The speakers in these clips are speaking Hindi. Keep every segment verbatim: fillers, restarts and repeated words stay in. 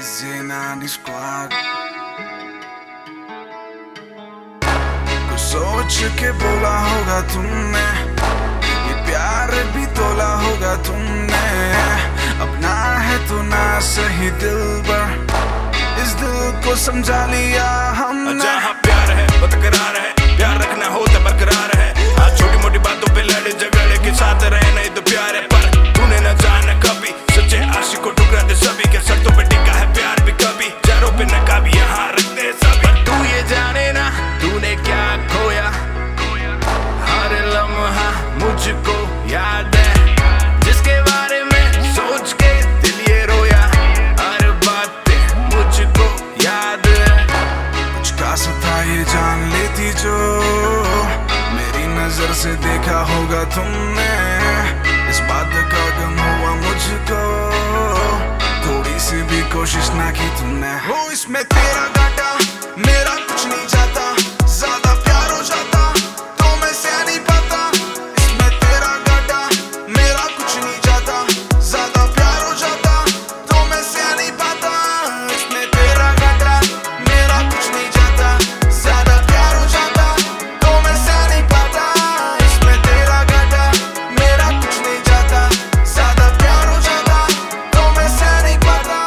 Zenani Squad। कुछ सोच के बोला होगा तुमने, ये प्यार भी तोला होगा तुमने। अपना है तो ना सही दिल पर, इस दिल को समझा लिया हमने। जहाँ प्यार है वो तकरार है, प्यार रखना हो तो बरकरार है। आज छोटी मोटी बातों पे लड़े झगड़े के साथ रहे नहीं तो प्यार है, पर तूने न जाना कभी सच्चे आशिक को ठुकरा दे सभी के शर्तों पे टिका है प्यार भी कभी चारों पे नकाबी यहाँ रख दे सभी। पर तू ये जाने ना तूने क्या खोया, हर लम्हा मुझको याद है जिसके बारे में सोच के दिल ये रोया, हर बातें मुझको याद है। कुछ खास था ये जान लेती जो मेरी नजर से देखा होगा तुमने। इस बात का गम हुआ मुझको, थोड़ी सी भी कोशिश ना की तुमने। हो इसमें तेरा घाटा मेरा कुछ नहीं जाता, ज्यादा प्यार हो जाता तो मैं सह नहीं पाता। इसमें तेरा घाटा मेरा कुछ नहीं जाता, ज्यादा प्यार हो जाता तो मैं सह नहीं पाता। इसमें तेरा घाटा मेरा कुछ नहीं जाता, ज्यादा प्यार हो जाता तो मैं सह नहीं पाता। इसमें तेरा घाटा मेरा कुछ नहीं जाता, ज्यादा प्यार हो जाता तो मैं सह नहीं पाता।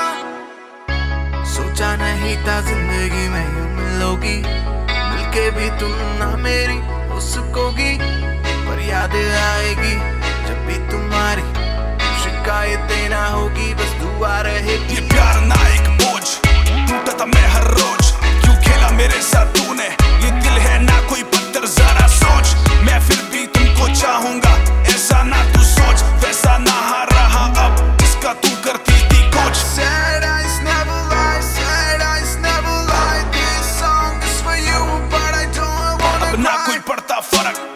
सोचा नहीं था जिंदगी में यूं मिलोगी, मिलके भी तुम ना मेरी हो सकोगी। पर याद आएगी जब भी तुम्हारी शिकायतें ना होगी, बस दुआ रहेगी। ये प्यार ना एक बोझ टूटा था मैं हर रोज, क्यों खेला मेरे साथ तूने। ये दिल है ना कोई पत्थर जरा सोच, मैं फिर भी तुमको चाहूंगा ऐसा ना तू सोच। वैसा ना रहा अब इसका तू करती थी कुछ। Sad eyes never lie, sad eyes never lie, this song is for you but I don't wanna cry। अब ना कोई पड़ता फर्क